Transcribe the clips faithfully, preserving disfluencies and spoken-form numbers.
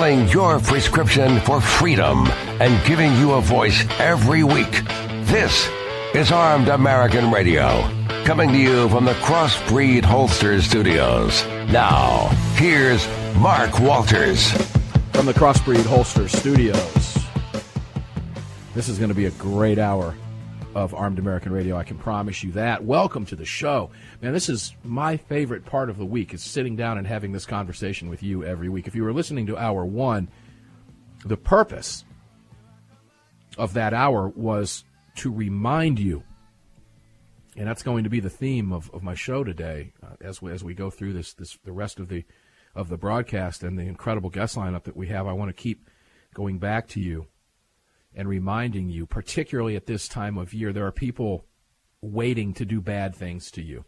filling your prescription for freedom and giving you a voice every week. This is Armed American Radio, coming to you from the Crossbreed Holster Studios. Now, here's Mark Walters. From the Crossbreed Holster Studios. This is going to be a great hour of Armed American Radio, I can promise you that. Welcome to the show. Man, this is my favorite part of the week, is sitting down and having this conversation with you every week. If you were listening to hour one, the purpose of that hour was to remind you, and that's going to be the theme of, of my show today, uh, as we as we go through this this the rest of the of the broadcast and the incredible guest lineup that we have. I want to keep going back to you and reminding you, particularly at this time of year, there are people waiting to do bad things to you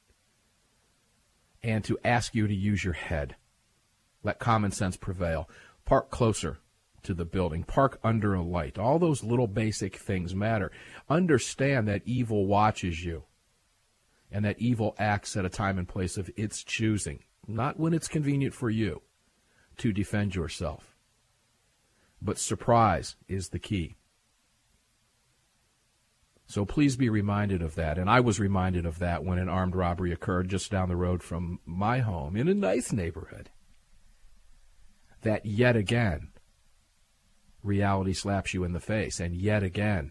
and to ask you to use your head. Let common sense prevail. Park closer to the building. Park under a light. All those little basic things matter. Understand that evil watches you and that evil acts at a time and place of its choosing, not when it's convenient for you to defend yourself. But surprise is the key. So please be reminded of that. And I was reminded of that when an armed robbery occurred just down the road from my home in a nice neighborhood. That yet again, reality slaps you in the face. And yet again,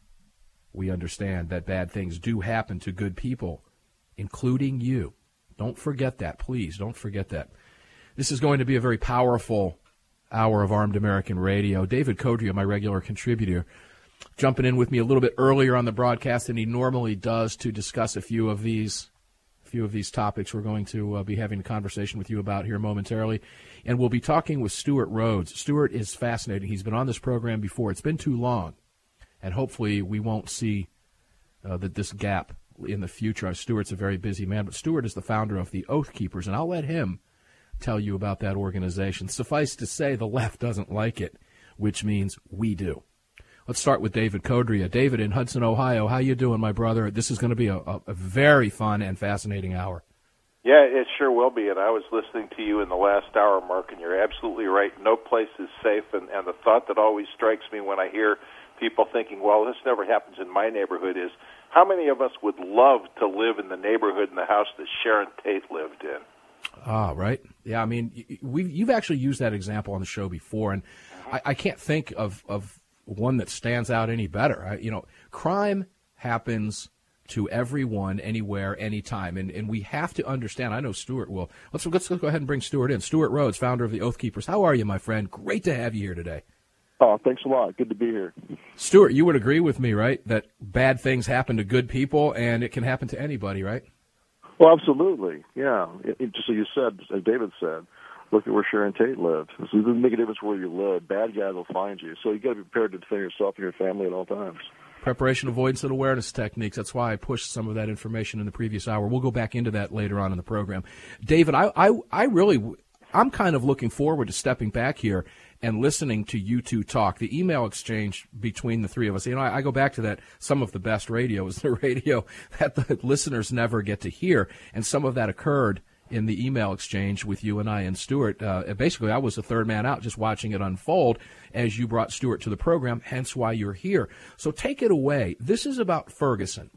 we understand that bad things do happen to good people, including you. Don't forget that, please. Don't forget that. This is going to be a very powerful hour of Armed American Radio. David Codrea, my regular contributor, jumping in with me a little bit earlier on the broadcast than he normally does to discuss a few of these a few of these topics we're going to uh, be having a conversation with you about here momentarily. And we'll be talking with Stewart Rhodes. Stewart is fascinating. He's been on this program before. It's been too long, and hopefully we won't see uh, that this gap in the future. Stewart's a very busy man, but Stewart is the founder of the Oath Keepers, and I'll let him tell you about that organization. Suffice to say, the left doesn't like it, which means we do. Let's start with David Codrea. David in Hudson, Ohio. How you doing, my brother? This is going to be a, a, a very fun and fascinating hour. Yeah, it sure will be. And I was listening to you in the last hour, Mark, and you're absolutely right. No place is safe. And, and the thought that always strikes me when I hear people thinking, well, this never happens in my neighborhood, is how many of us would love to live in the neighborhood and the house that Sharon Tate lived in? Ah, right. Yeah, I mean, we've, you've actually used that example on the show before, and I, I can't think of, of one that stands out any better. I, you know, crime happens to everyone, anywhere, anytime, and, and we have to understand. I know Stewart will. Let's, let's go ahead and bring Stewart in. Stewart Rhodes, founder of the Oath Keepers. How are you, my friend? Great to have you here today. Oh, thanks a lot. Good to be here. Stewart, you would agree with me, right, that bad things happen to good people, and it can happen to anybody, right? Well, absolutely, yeah. It, it, just as you said, as David said, look at where Sharon Tate lived. So it doesn't make a difference where you live. Bad guys will find you. So you got to be prepared to defend yourself and your family at all times. Preparation, avoidance, and awareness techniques. That's why I pushed some of that information in the previous hour. We'll go back into that later on in the program. David, I, I, I really, I'm kind of looking forward to stepping back here and listening to you two talk. The email exchange between the three of us, you know, I, I go back to that. Some of the best radio is the radio that the listeners never get to hear, and some of that occurred in the email exchange with you and I and Stewart. Uh, basically, I was the third man out just watching it unfold as you brought Stewart to the program, hence why you're here. So take it away. This is about Ferguson,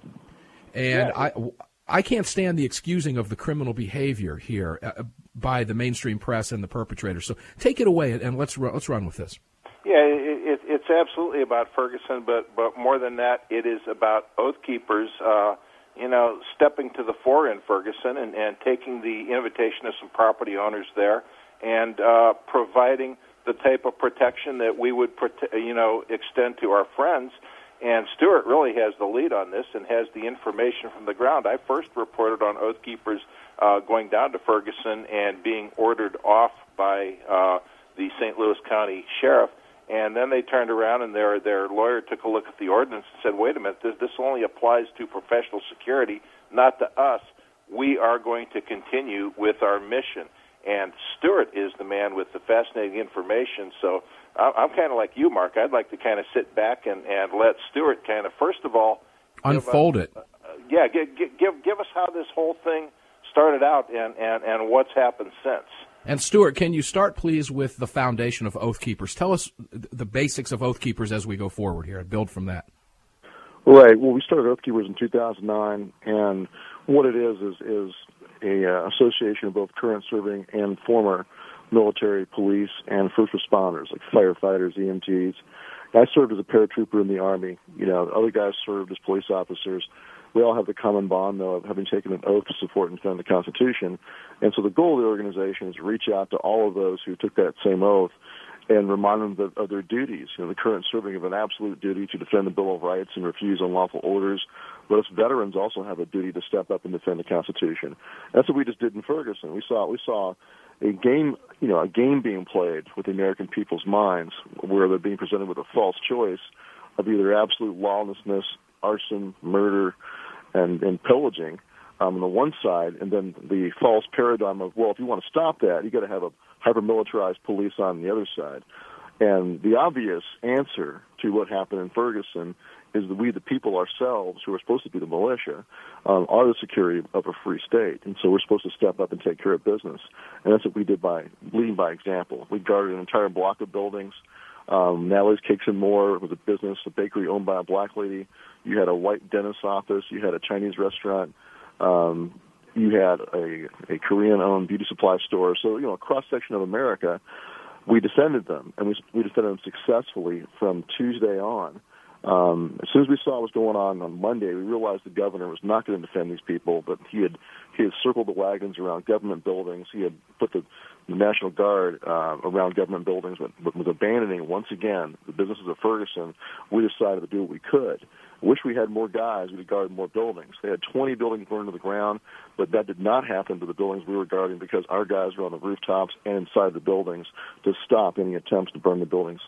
and yeah. I, I can't stand the excusing of the criminal behavior here uh, by the mainstream press and the perpetrators. So take it away, and let's let's run with this. Yeah, it, it, it's absolutely about Ferguson, but but more than that, it is about Oath Keepers, uh, you know, stepping to the fore in Ferguson and, and taking the invitation of some property owners there and uh, providing the type of protection that we would, prote- you know, extend to our friends. And Stewart really has the lead on this and has the information from the ground. I first reported on Oath Keepers uh, going down to Ferguson and being ordered off by uh, the Saint Louis County Sheriff. And then they turned around and their their lawyer took a look at the ordinance and said, wait a minute, this, this only applies to professional security, not to us. We are going to continue with our mission. And Stewart is the man with the fascinating information. So I'm kind of like you, Mark. I'd like to kind of sit back and, and let Stewart kind of, first of all, unfold us, it. Uh, yeah, give, give give us how this whole thing started out and, and, and what's happened since. And Stuart, can you start, please, with the foundation of Oath Keepers? Tell us the basics of Oath Keepers as we go forward here and build from that. Right. Well, we started Oath Keepers in two thousand nine, and what it is is is a uh, association of both current serving and former military, police, and first responders, like firefighters, E M Ts. I served as a paratrooper in the Army. You know, other guys served as police officers. We all have the common bond, though, of having taken an oath to support and defend the Constitution. And so the goal of the organization is to reach out to all of those who took that same oath and remind them of, of their duties. You know, the current serving have an absolute duty to defend the Bill of Rights and refuse unlawful orders. But us veterans also have a duty to step up and defend the Constitution. That's what we just did in Ferguson. We saw we saw a game, you know, a game being played with the American people's minds, where they're being presented with a false choice of either absolute lawlessness, arson, murder, and, and pillaging um, on the one side, and then the false paradigm of, well, if you want to stop that, you got to have a hyper-militarized police on the other side. And the obvious answer to what happened in Ferguson is that we, the people ourselves, who are supposed to be the militia, um, are the security of a free state. And so we're supposed to step up and take care of business. And that's what we did by leading by example. We guarded an entire block of buildings. Um, Natalie's Cakes and More was a business, a bakery owned by a black lady. You had a white dentist's office. You had a Chinese restaurant. Um, you had a, a Korean-owned beauty supply store. So, you know, a cross-section of America, we defended them, and we, we defended them successfully from Tuesday on. Um, as soon as we saw what was going on on Monday, we realized the governor was not going to defend these people, but he had he had circled the wagons around government buildings. He had put the, the National Guard uh, around government buildings, but, but was abandoning, once again, the businesses of Ferguson. We decided to do what we could. Wish we had more guys, we could guard more buildings. They had twenty buildings burned to the ground, but that did not happen to the buildings we were guarding because our guys were on the rooftops and inside the buildings to stop any attempts to burn the buildings.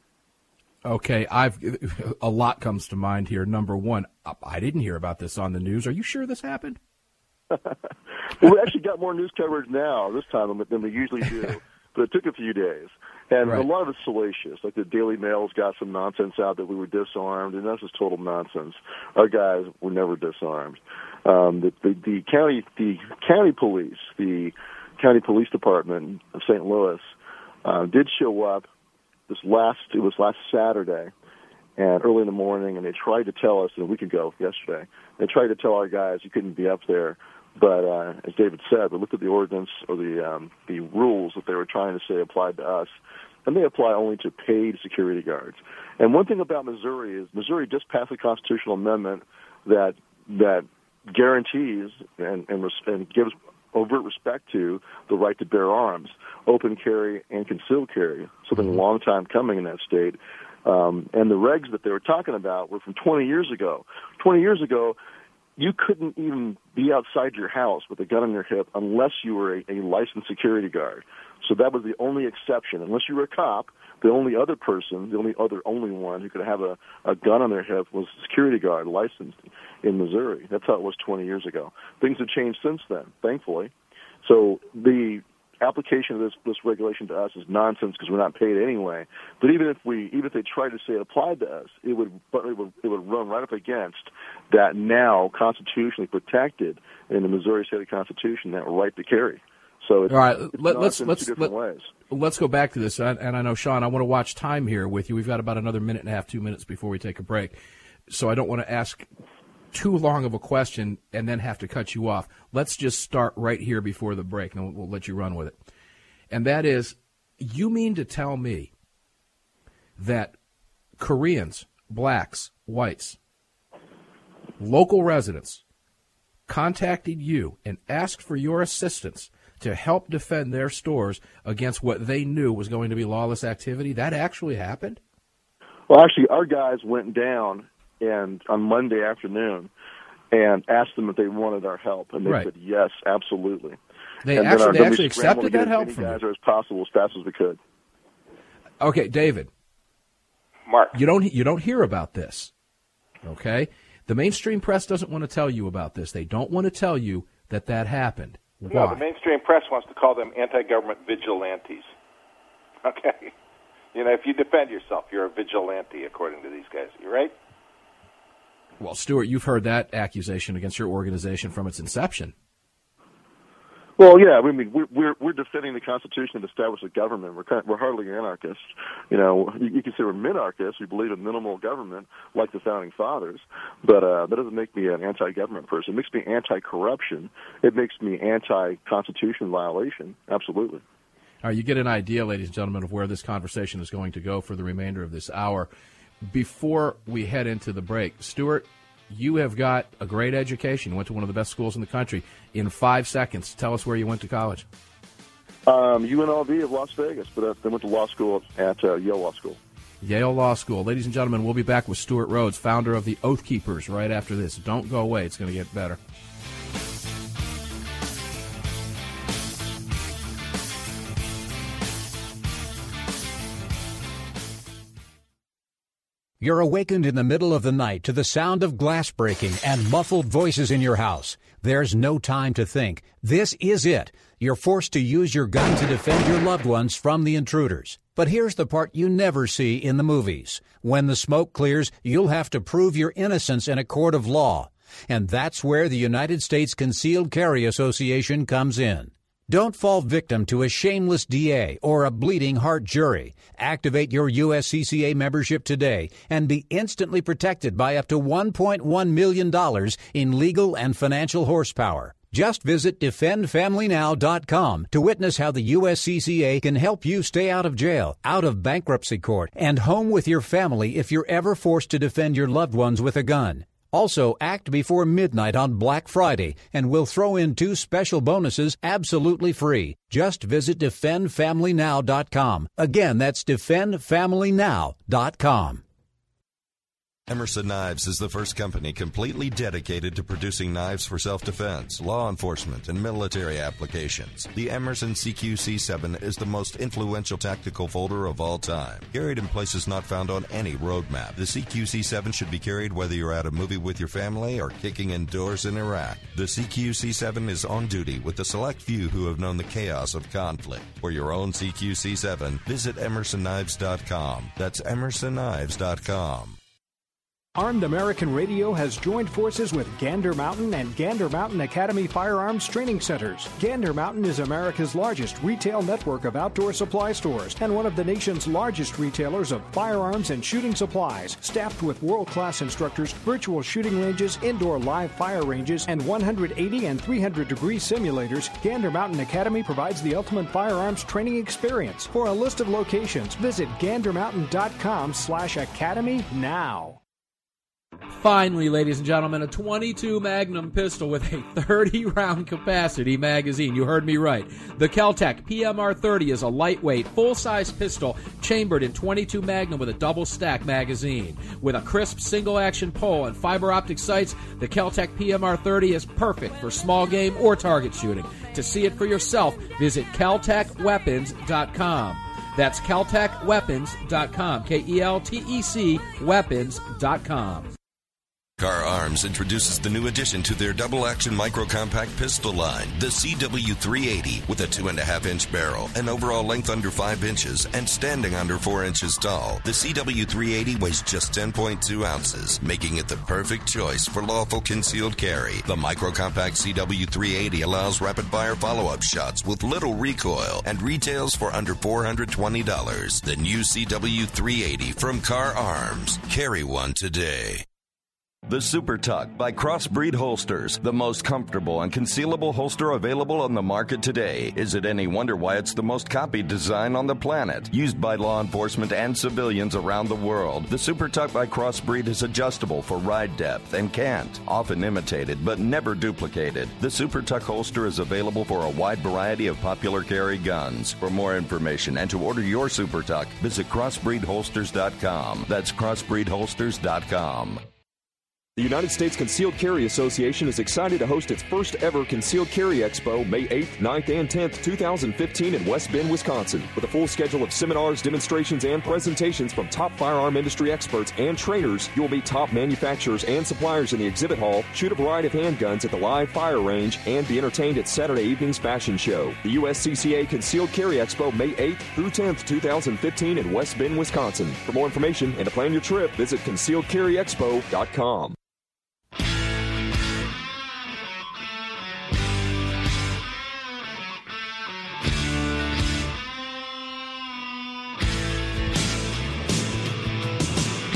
Okay, I've a lot comes to mind here. Number one, I didn't hear about this on the news. Are you sure this happened? Well, we actually got more news coverage now this time than we usually do, but it took a few days. And right. A lot of it's salacious. Like the Daily Mail's got some nonsense out that we were disarmed, and that's just total nonsense. Our guys were never disarmed. Um, the, the, the county, the county police, the county police department of Saint Louis, uh, did show up. This last, it was last Saturday, and early in the morning, and they tried to tell us, and a week ago, yesterday, they tried to tell our guys you couldn't be up there. But uh, as David said, we looked at the ordinance or the um, the rules that they were trying to say applied to us, and they apply only to paid security guards. And one thing about Missouri is Missouri just passed a constitutional amendment that that guarantees and and, and gives overt respect to the right to bear arms, open carry, and concealed carry, something a long time coming in that state. Um, and the regs that they were talking about were from twenty years ago. twenty years ago, you couldn't even be outside your house with a gun on your hip unless you were a, a licensed security guard. So that was the only exception. Unless you were a cop, the only other person, the only other only one who could have a, a gun on their hip was a security guard licensed in Missouri. That's how it was twenty years ago. Things have changed since then, thankfully. So the application of this, this regulation to us is nonsense because we're not paid anyway. But even if we, even if they tried to say it applied to us, it would, but it would, it would run right up against that now constitutionally protected in the Missouri State Constitution, that right to carry. So it's, all right, it's let, let's let's two let, ways. let's go back to this. And I know, Sean, I want to watch time here with you. We've got about another minute and a half, two minutes before we take a break. So I don't want to ask too long of a question and then have to cut you off. Let's just start right here before the break, and we'll, we'll let you run with it. And that is, you mean to tell me that Koreans, blacks, whites, local residents contacted you and asked for your assistance to help defend their stores against what they knew was going to be lawless activity? That actually happened? Well, actually, our guys went down and on Monday afternoon and asked them if they wanted our help, and they right. said yes, absolutely. They and actually, our, they actually accepted that help from you. As many guys as possible, as fast as we could. Okay, David. Mark. You don't you don't hear about this. Okay, the mainstream press doesn't want to tell you about this. They don't want to tell you that that happened. Why? No, the mainstream press wants to call them anti-government vigilantes. Okay, you know, if you defend yourself, you're a vigilante, according to these guys. You right? Well, Stuart, you've heard that accusation against your organization from its inception. Well, yeah, I mean, we're we're, we're defending the Constitution that established a government. We're kind of, we're hardly anarchists. You know, you, you can say we're minarchists. We believe in minimal government, like the founding fathers. But uh, that doesn't make me an anti-government person. It makes me anti-corruption. It makes me anti-Constitution violation. Absolutely. All right, you get an idea, ladies and gentlemen, of where this conversation is going to go for the remainder of this hour. Before we head into the break, Stuart, you have got a great education. You went to one of the best schools in the country. In five seconds, tell us where you went to college. Um, U N L V of Las Vegas, but I went to law school at uh, Yale Law School. Yale Law School. Ladies and gentlemen, we'll be back with Stuart Rhodes, founder of the Oath Keepers, right after this. Don't go away. It's going to get better. You're awakened in the middle of the night to the sound of glass breaking and muffled voices in your house. There's no time to think. This is it. You're forced to use your gun to defend your loved ones from the intruders. But here's the part you never see in the movies. When the smoke clears, you'll have to prove your innocence in a court of law. And that's where the United States Concealed Carry Association comes in. Don't fall victim to a shameless D A or a bleeding heart jury. Activate your U S C C A membership today and be instantly protected by up to one point one million dollars in legal and financial horsepower. Just visit defend family now dot com to witness how the U S C C A can help you stay out of jail, out of bankruptcy court, and home with your family if you're ever forced to defend your loved ones with a gun. Also, act before midnight on Black Friday, and we'll throw in two special bonuses absolutely free. Just visit defend family now dot com. Again, that's defend family now dot com. Emerson Knives is the first company completely dedicated to producing knives for self-defense, law enforcement, and military applications. The Emerson C Q C seven is the most influential tactical folder of all time. Carried in places not found on any roadmap, the C Q C seven should be carried whether you're at a movie with your family or kicking indoors in Iraq. The C Q C seven is on duty with the select few who have known the chaos of conflict. For your own C Q C seven, visit emerson knives dot com. That's emerson knives dot com. Armed American Radio has joined forces with Gander Mountain and Gander Mountain Academy Firearms Training Centers. Gander Mountain is America's largest retail network of outdoor supply stores and one of the nation's largest retailers of firearms and shooting supplies, staffed with world-class instructors, virtual shooting ranges, indoor live fire ranges, and one hundred eighty and three hundred degree simulators. Gander Mountain Academy provides the ultimate firearms training experience. For a list of locations, visit gander mountain dot com slash academy now. Finally, ladies and gentlemen, a twenty-two Magnum pistol with a thirty round capacity magazine. You heard me right. The Kel-Tec P M R thirty is a lightweight, full-size pistol chambered in twenty-two Magnum with a double-stack magazine. With a crisp single-action pole and fiber optic sights, the Kel-Tec P M R thirty is perfect for small game or target shooting. To see it for yourself, visit kel tec weapons dot com. That's kel tec weapons dot com. K E L T E C weapons dot com. Car Arms introduces the new addition to their double-action micro-compact pistol line, the C W three eighty, with a two and a half inch barrel, an overall length under five inches, and standing under four inches tall. The C W three eighty weighs just ten point two ounces, making it the perfect choice for lawful concealed carry. The micro-compact C W three eighty allows rapid-fire follow-up shots with little recoil and retails for under four hundred twenty dollars. The new C W three eighty from Car Arms. Carry one today. The Super Tuck by Crossbreed Holsters, the most comfortable and concealable holster available on the market today. Is it any wonder why it's the most copied design on the planet? Used by law enforcement and civilians around the world, the Super Tuck by Crossbreed is adjustable for ride depth and cant, often imitated but never duplicated. The Super Tuck holster is available for a wide variety of popular carry guns. For more information and to order your Super Tuck, visit crossbreed holsters dot com. That's crossbreed holsters dot com. The United States Concealed Carry Association is excited to host its first ever Concealed Carry Expo May eighth, ninth, and tenth, twenty fifteen in West Bend, Wisconsin. With a full schedule of seminars, demonstrations, and presentations from top firearm industry experts and trainers, you will meet top manufacturers and suppliers in the exhibit hall, shoot a variety of handguns at the live fire range, and be entertained at Saturday evening's fashion show. The U S C C A Concealed Carry Expo May eighth through tenth, twenty fifteen in West Bend, Wisconsin. For more information and to plan your trip, visit concealed carry expo dot com.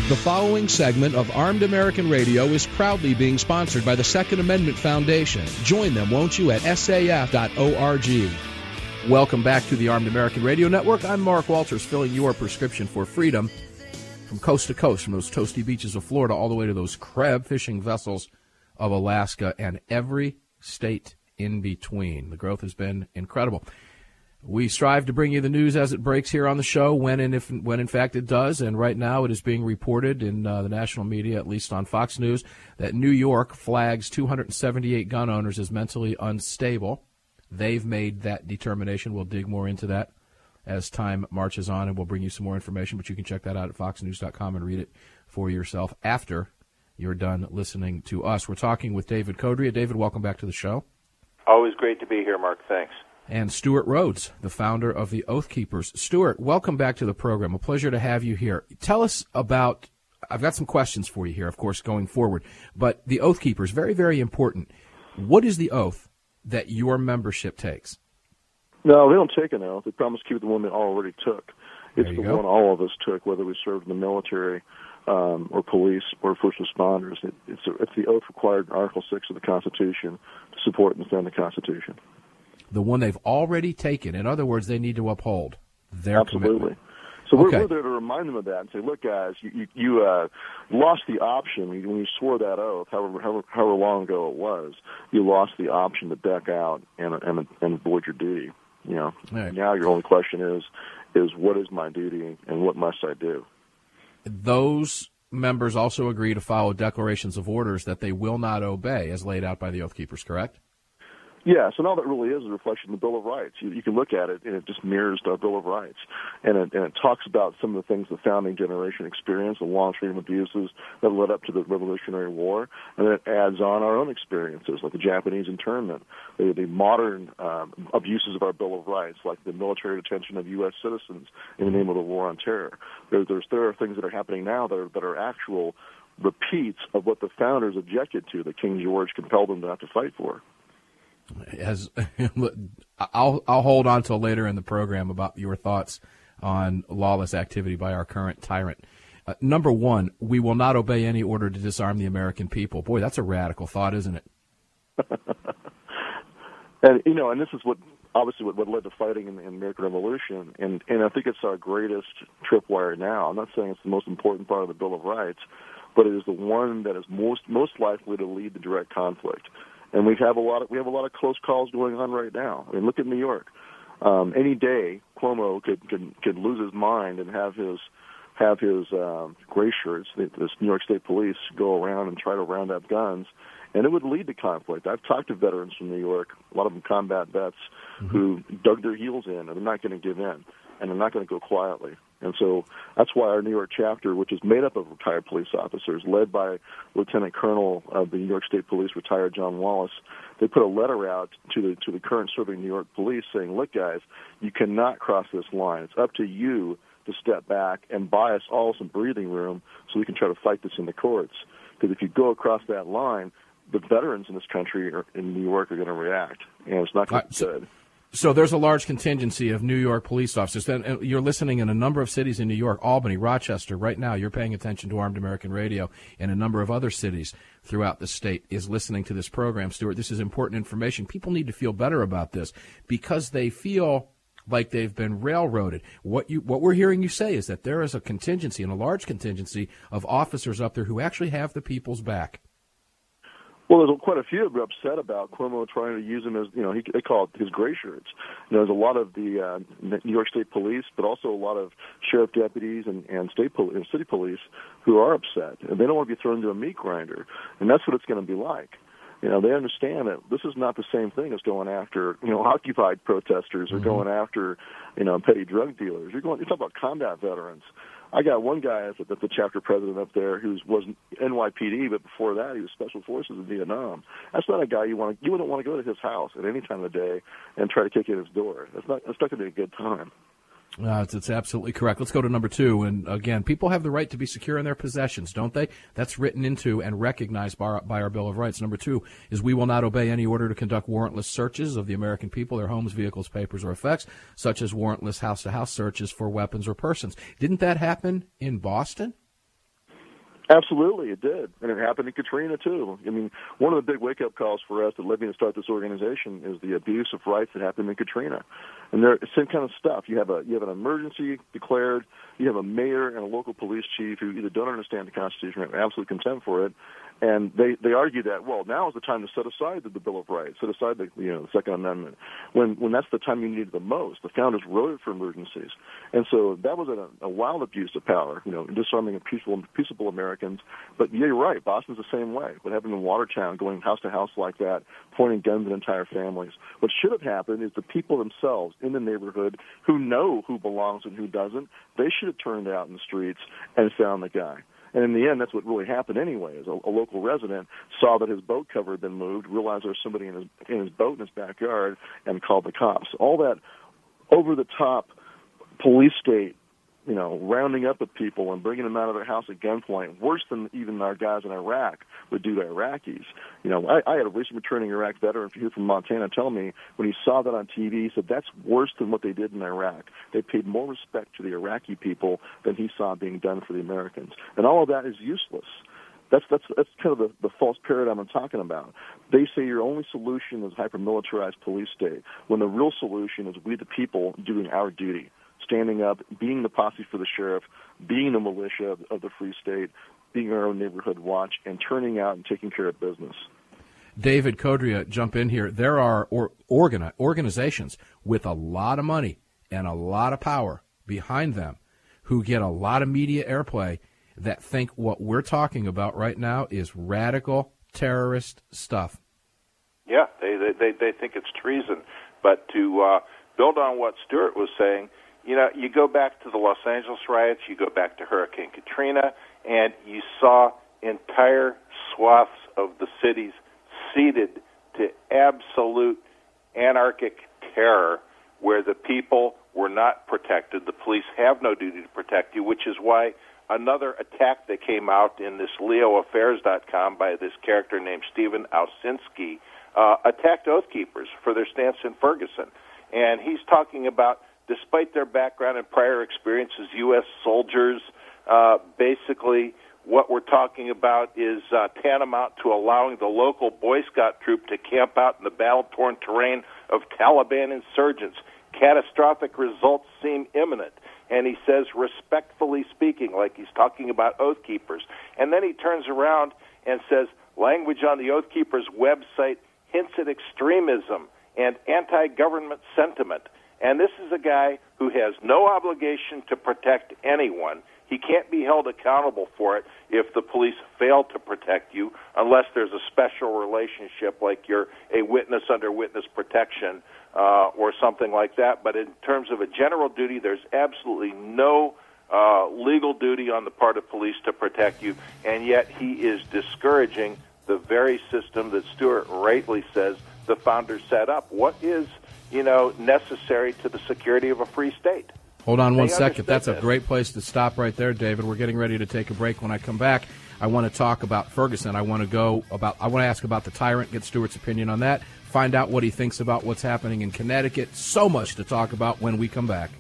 The following segment of Armed American Radio is proudly being sponsored by the Second Amendment Foundation. Join them, won't you, at S A F dot org. Welcome back to the Armed American Radio Network. I'm Mark Walters, filling your prescription for freedom from coast to coast, from those toasty beaches of Florida all the way to those crab fishing vessels of Alaska and every state in between. The growth has been incredible. We strive to bring you the news as it breaks here on the show, when and if when in fact it does. And right now it is being reported in uh, the national media, at least on Fox News, that New York flags two hundred seventy-eight gun owners as mentally unstable. They've made that determination. We'll dig more into that as time marches on, and we'll bring you some more information. But you can check that out at fox news dot com and read it for yourself after you're done listening to us. We're talking with David Codrea. David, welcome back to the show. Always great to be here, Mark. Thanks. And Stuart Rhodes, the founder of the Oath Keepers. Stuart, welcome back to the program. A pleasure to have you here. Tell us about, I've got some questions for you here, of course, going forward, but the Oath Keepers, very, very important. What is the oath that your membership takes? No, they don't take an oath. They promise to keep the one they already took. It's the go. one all of us took, whether we served in the military um, or police or first responders. It, it's, a, it's the oath required in Article six of the Constitution to support and defend the Constitution. The one they've already taken. In other words, they need to uphold their Absolutely. commitment. So we're, okay. we're there to remind them of that and say, look, guys, you, you, you uh, lost the option when you swore that oath, however, however, however long ago it was. You lost the option to back out and and, and avoid your duty. You know, right. Now your only question is, is what is my duty and what must I do? Those members also agree to follow declarations of orders that they will not obey, as laid out by the Oath Keepers, correct? Yes, and all that really is a reflection of the Bill of Rights. You, you can look at it, and it just mirrors our Bill of Rights. And it, and it talks about some of the things the founding generation experienced, the long stream of abuses that led up to the Revolutionary War, and then it adds on our own experiences, like the Japanese internment, the, the modern um, abuses of our Bill of Rights, like the military detention of U S citizens in the name of the War on Terror. There, there's, there are things that are happening now that are, that are actual repeats of what the founders objected to, that King George compelled them to have to fight for. As I'll I'll hold on till later in the program about your thoughts on lawless activity by our current tyrant. Uh, number one, we will not obey any order to disarm the American people. Boy, that's a radical thought, isn't it? And you know, and this is what obviously what, what led to fighting in the American Revolution, and and I think it's our greatest tripwire now. I'm not saying it's the most important part of the Bill of Rights, but it is the one that is most most likely to lead to direct conflict. And we have a lot of we have a lot of close calls going on right now. I mean, look at New York. Um, any day, Cuomo could, could could lose his mind and have his have his um, gray shirts, this New York State Police, go around and try to round up guns, and it would lead to conflict. I've talked to veterans from New York, a lot of them combat vets, mm-hmm. who dug their heels in, and they're not going to give in, and they're not going to go quietly. And so that's why our New York chapter, which is made up of retired police officers, led by Lieutenant Colonel of the New York State Police, retired John Wallace, they put a letter out to the to the current serving New York police saying, look, guys, you cannot cross this line. It's up to you to step back and buy us all some breathing room so we can try to fight this in the courts. Because if you go across that line, the veterans in this country or in New York are going to react, and it's not going to be good. So there's a large contingency of New York police officers. Then you're listening in a number of cities in New York, Albany, Rochester. Right now, you're paying attention to Armed American Radio, and a number of other cities throughout the state is listening to this program. Stuart, this is important information. People need to feel better about this because they feel like they've been railroaded. What you, what we're hearing you say is that there is a contingency, and a large contingency, of officers up there who actually have the people's back. Well, there's quite a few who are upset about Cuomo trying to use him as, you know, he, they call it his gray shirts. You know, there's a lot of the uh, New York State Police, but also a lot of sheriff deputies and, and state poli- and city police who are upset, and they don't want to be thrown into a meat grinder, and that's what it's going to be like. You know, they understand that this is not the same thing as going after, you know, occupied protesters or mm-hmm. going after, you know, petty drug dealers. You're going, you're talking about combat veterans. I got one guy that's the chapter president up there who was N Y P D, but before that he was Special Forces in Vietnam. That's not a guy you want to, you wouldn't want to go to his house at any time of the day and try to kick in his door. That's not, that's not going to be a good time. Uh, it's, it's absolutely correct. Let's go to number two. And again, people have the right to be secure in their possessions, don't they? That's written into and recognized by our, by our Bill of Rights. Number two is we will not obey any order to conduct warrantless searches of the American people, their homes, vehicles, papers, or effects, such as warrantless house-to-house searches for weapons or persons. Didn't that happen in Boston? Absolutely, it did, and it happened in Katrina too. I mean, one of the big wake-up calls for us that led me to start this organization is the abuse of rights that happened in Katrina, and they're the same kind of stuff. You have a you have an emergency declared. You have a mayor and a local police chief who either don't understand the Constitution or have absolute contempt for it, and they they argue that well, now is the time to set aside the, the Bill of Rights, set aside the you know the Second Amendment, when when that's the time you need it the most. The founders wrote it for emergencies, and so that was a, a wild abuse of power, you know, disarming a peaceful peaceable Americans. But yeah, you're right. Boston's the same way. What happened in Watertown, going house to house like that, pointing guns at entire families. What should have happened is the people themselves in the neighborhood who know who belongs and who doesn't, they should have turned out in the streets and found the guy. And in the end, that's what really happened anyway, is a, a local resident saw that his boat cover had been moved, realized there was somebody in his, in his boat in his backyard, and called the cops. All that over-the-top police state, you know, rounding up with people and bringing them out of their house at gunpoint, worse than even our guys in Iraq would do to Iraqis. You know, I, I had a recent returning Iraq veteran here from Montana tell me when he saw that on T V, he said that's worse than what they did in Iraq. They paid more respect to the Iraqi people than he saw being done for the Americans. And all of that is useless. That's that's that's kind of the, the false paradigm I'm talking about. They say your only solution is hyper-militarized police state, when the real solution is we the people doing our duty. Standing up, being the posse for the sheriff, being the militia of, of the free state, being our own neighborhood watch, and turning out and taking care of business. David Codrea, jump in here. There are or, organi- organizations with a lot of money and a lot of power behind them who get a lot of media airplay that think what we're talking about right now is radical terrorist stuff. Yeah, they they, they think it's treason. But to uh, build on what Stuart was saying, you know, you go back to the Los Angeles riots, you go back to Hurricane Katrina, and you saw entire swaths of the cities ceded to absolute anarchic terror where the people were not protected. The police have no duty to protect you, which is why another attack that came out in this Leo Affairs dot com by this character named Stephen Owsinski uh, attacked Oath Keepers for their stance in Ferguson. And he's talking about, despite their background and prior experience as U S soldiers, uh, basically what we're talking about is uh, tantamount to allowing the local Boy Scout troop to camp out in the battle-torn terrain of Taliban insurgents. Catastrophic results seem imminent. And he says, respectfully speaking, like he's talking about Oath Keepers. And then he turns around and says, language on the Oath Keepers website hints at extremism and anti-government sentiment. And this is a guy who has no obligation to protect anyone. He can't be held accountable for it if the police fail to protect you, unless there's a special relationship like you're a witness under witness protection uh, or something like that. But in terms of a general duty, there's absolutely no uh, legal duty on the part of police to protect you, and yet he is discouraging the very system that Stuart rightly says the founders set up. What is, you know, necessary to the security of a free state? Hold on one They second. That's understood a great place to stop right there, David. We're getting ready to take a break. When I come back, I want to talk about Ferguson. I want to go about. I want to ask about the tyrant, get Stuart's opinion on that, find out what he thinks about what's happening in Connecticut. So much to talk about when we come back.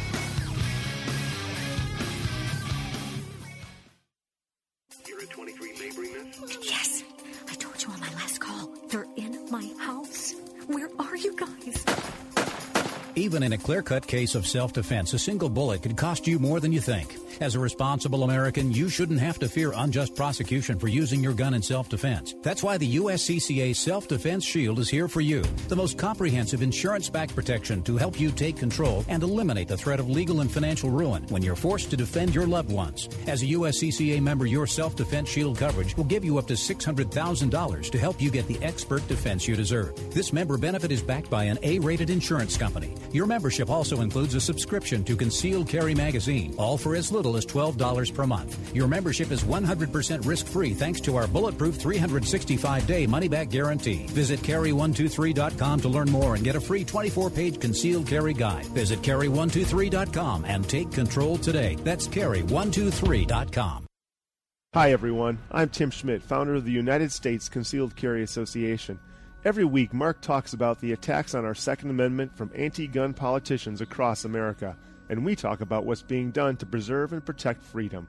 You're at twenty-three Mabry, miss? Yes, I told you on my last call. They're in my house. Where are you guys? Even in a clear-cut case of self-defense, a single bullet could cost you more than you think. As a responsible American, you shouldn't have to fear unjust prosecution for using your gun in self-defense. That's why the U S C C A Self-Defense Shield is here for you. The most comprehensive insurance-backed protection to help you take control and eliminate the threat of legal and financial ruin when you're forced to defend your loved ones. As a U S C C A member, your Self-Defense Shield coverage will give you up to six hundred thousand dollars to help you get the expert defense you deserve. This member benefit is backed by an A-rated insurance company. Your membership also includes a subscription to Concealed Carry Magazine, all for as little as twelve dollars per month. Your membership is one hundred percent risk-free thanks to our bulletproof three hundred sixty-five day money-back guarantee. Visit carry one two three dot com to learn more and get a free twenty-four page concealed carry guide. Visit carry one two three dot com and take control today. That's carry one two three dot com. Hi, everyone. I'm Tim Schmidt, founder of the United States Concealed Carry Association. Every week, Mark talks about the attacks on our Second Amendment from anti-gun politicians across America, and we talk about what's being done to preserve and protect freedom.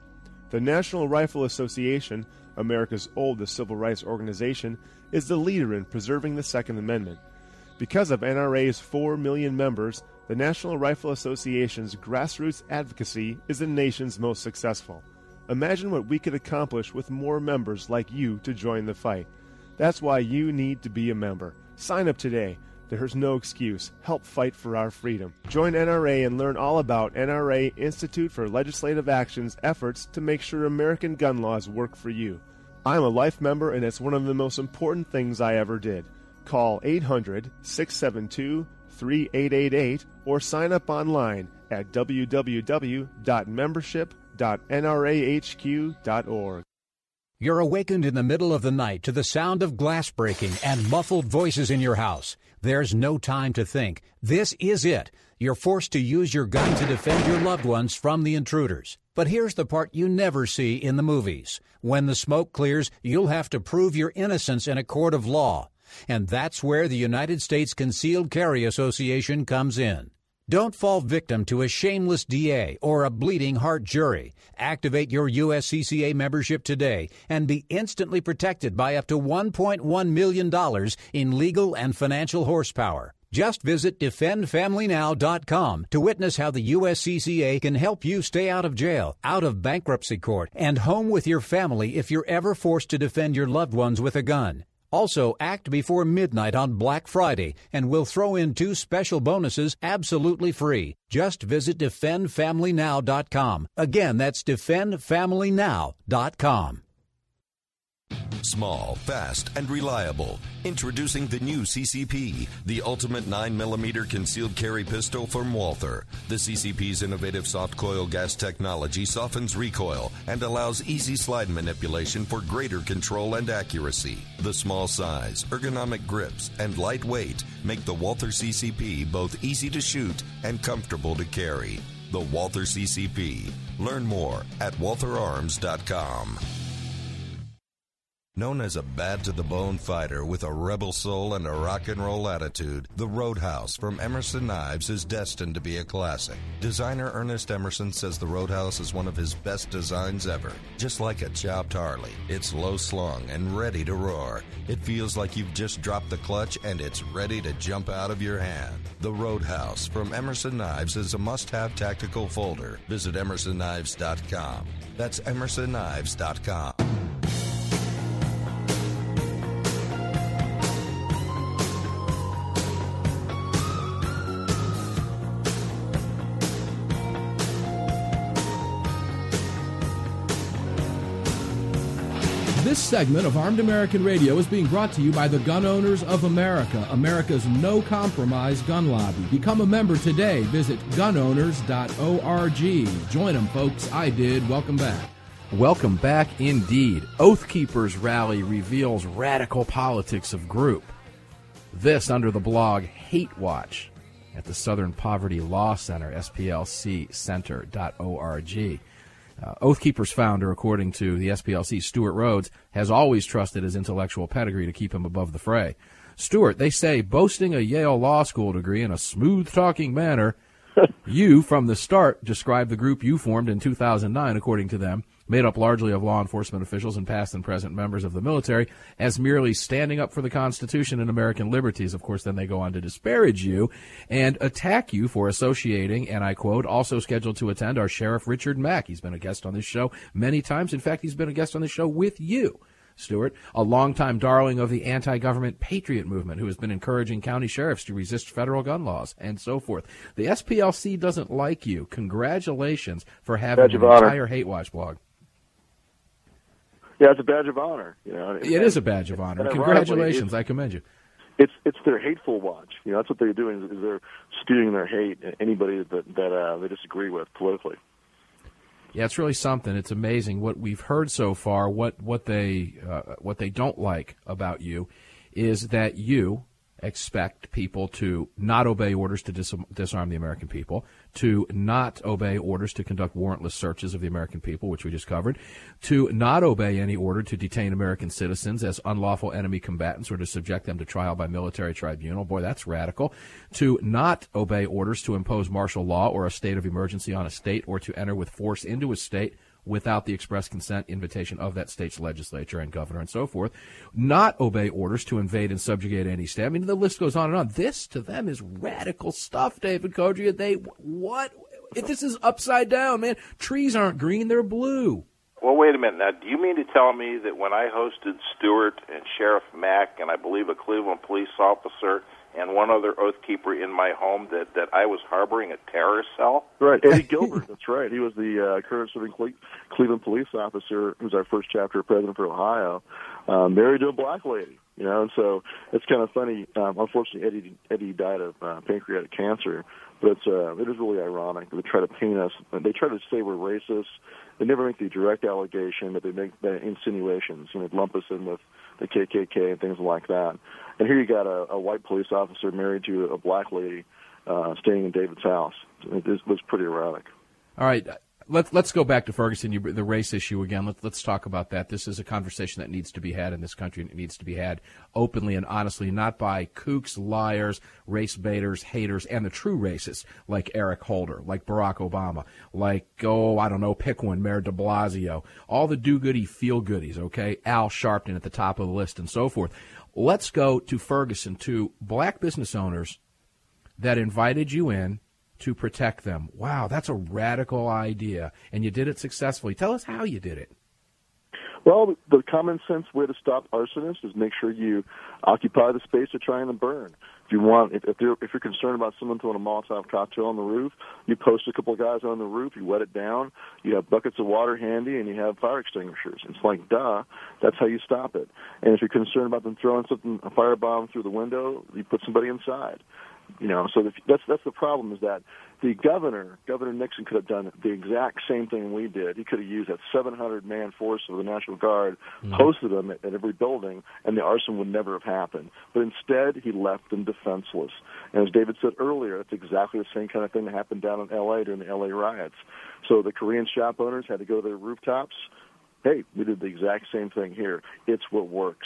The National Rifle Association, America's oldest civil rights organization, is the leader in preserving the Second Amendment. Because of N R A's four million members, the National Rifle Association's grassroots advocacy is the nation's most successful. Imagine what we could accomplish with more members like you to join the fight. That's why you need to be a member. Sign up today. There's no excuse. Help fight for our freedom. Join N R A and learn all about N R A Institute for Legislative Action's efforts to make sure American gun laws work for you. I'm a life member, and it's one of the most important things I ever did. Call eight hundred, six seven two, three eight eight eight or sign up online at w w w dot membership dot n r a h q dot org. You're awakened in the middle of the night to the sound of glass breaking and muffled voices in your house. There's no time to think. This is it. You're forced to use your gun to defend your loved ones from the intruders. But here's the part you never see in the movies. When the smoke clears, you'll have to prove your innocence in a court of law. And that's where the United States Concealed Carry Association comes in. Don't fall victim to a shameless D A or a bleeding heart jury. Activate your U S C C A membership today and be instantly protected by up to one point one million dollars in legal and financial horsepower. Just visit defend family now dot com to witness how the U S C C A can help you stay out of jail, out of bankruptcy court, and home with your family if you're ever forced to defend your loved ones with a gun. Also, act before midnight on Black Friday, and we'll throw in two special bonuses absolutely free. Just visit defend family now dot com. Again, that's defend family now dot com. Small, fast, and reliable. Introducing the new C C P, the ultimate nine millimeter concealed carry pistol from Walther. The C C P's innovative soft coil gas technology softens recoil and allows easy slide manipulation for greater control and accuracy. The small size, ergonomic grips, and light weight make the Walther C C P both easy to shoot and comfortable to carry. The Walther C C P. Learn more at walther arms dot com. Known as a bad-to-the-bone fighter with a rebel soul and a rock and roll attitude, the Roadhouse from Emerson Knives is destined to be a classic. Designer Ernest Emerson says the Roadhouse is one of his best designs ever. Just like a chopped Harley, it's low-slung and ready to roar. It feels like you've just dropped the clutch and it's ready to jump out of your hand. The Roadhouse from Emerson Knives is a must-have tactical folder. Visit emerson knives dot com. That's emerson knives dot com. This segment of Armed American Radio is being brought to you by the Gun Owners of America, America's no-compromise gun lobby. Become a member today. Visit gun owners dot org. Join them, folks. I did. Welcome back. Welcome back indeed. Oath Keepers Rally reveals radical politics of group. This under the blog Hate Watch at the Southern Poverty Law Center, S P L C center dot org. Uh, Oath Keepers founder, according to the S P L C, Stuart Rhodes, has always trusted his intellectual pedigree to keep him above the fray. Stuart, they say, boasting a Yale Law School degree in a smooth-talking manner, you, from the start, described the group you formed in two thousand nine, according to them, made up largely of law enforcement officials and past and present members of the military, as merely standing up for the Constitution and American liberties. Of course, then they go on to disparage you and attack you for associating, and I quote, also scheduled to attend our Sheriff Richard Mack. He's been a guest on this show many times. In fact, he's been a guest on this show with you, Stuart, a longtime darling of the anti-government patriot movement who has been encouraging county sheriffs to resist federal gun laws and so forth. The S P L C doesn't like you. Congratulations for having an entire Hate Watch blog. Yeah, it's a badge of honor. You know, it and, is a badge of honor. Congratulations. I commend you. It's it's their hateful watch. You know, that's what they're doing, is they're spewing their hate at anybody that, that uh, they disagree with politically. Yeah, it's really something. It's amazing what we've heard so far. What what they uh, what they don't like about you is that you expect people to not obey orders to dis- disarm the American people, to not obey orders to conduct warrantless searches of the American people, which we just covered, to not obey any order to detain American citizens as unlawful enemy combatants or to subject them to trial by military tribunal. Boy, that's radical. To not obey orders to impose martial law or a state of emergency on a state or to enter with force into a state without the express consent invitation of that state's legislature and governor and so forth, not obey orders to invade and subjugate any state. I mean, the list goes on and on. This, to them, is radical stuff, David Kodria. They, what? If this is upside down, man. Trees aren't green, they're blue. Well, wait a minute. Now, do you mean to tell me that when I hosted Stewart and Sheriff Mack and I believe a Cleveland police officer and one other oath keeper in my home that, that I was harboring a terrorist cell? Right, Eddie Gilbert, that's right. He was the uh, current serving Cle- Cleveland police officer who was our first chapter president for Ohio, uh, married to a black lady. You know, and so it's kind of funny. Um, unfortunately, Eddie Eddie died of uh, pancreatic cancer, but it's uh, it is really ironic. They try to paint us. They try to say we're racist. They never make the direct allegation, but they make the insinuations. You know, lump us in with the K K K and things like that. And here you got a, a white police officer married to a black lady uh, staying in David's house. It, it was pretty ironic. All right. Let's let's go back to Ferguson, you, the race issue again. Let's let's talk about that. This is a conversation that needs to be had in this country, and it needs to be had openly and honestly, not by kooks, liars, race baiters, haters, and the true racists like Eric Holder, like Barack Obama, like, oh, I don't know, pick one, Mayor de Blasio, all the do-goody, feel-goodies, okay, Al Sharpton at the top of the list and so forth. Let's go to Ferguson, to black business owners that invited you in to protect them. Wow, that's a radical idea, and you did it successfully. Tell us how you did it. Well, the common sense way to stop arsonists is make sure you occupy the space you're trying to burn. If you want, if, if, you're, if you're concerned about someone throwing a Molotov cocktail on the roof, you post a couple of guys on the roof, you wet it down, you have buckets of water handy, and you have fire extinguishers. It's like, duh, that's how you stop it. And if you're concerned about them throwing something, a firebomb through the window, you put somebody inside. You know, so the, that's that's the problem, is that the governor, Governor Nixon, could have done the exact same thing we did. He could have used that seven hundred man force of the National Guard, mm-hmm. posted them at, at every building, and the arson would never have happened. But instead, he left them defenseless. And as David said earlier, it's exactly the same kind of thing that happened down in L A during the L A riots. So the Korean shop owners had to go to their rooftops. Hey, we did the exact same thing here. It's what works.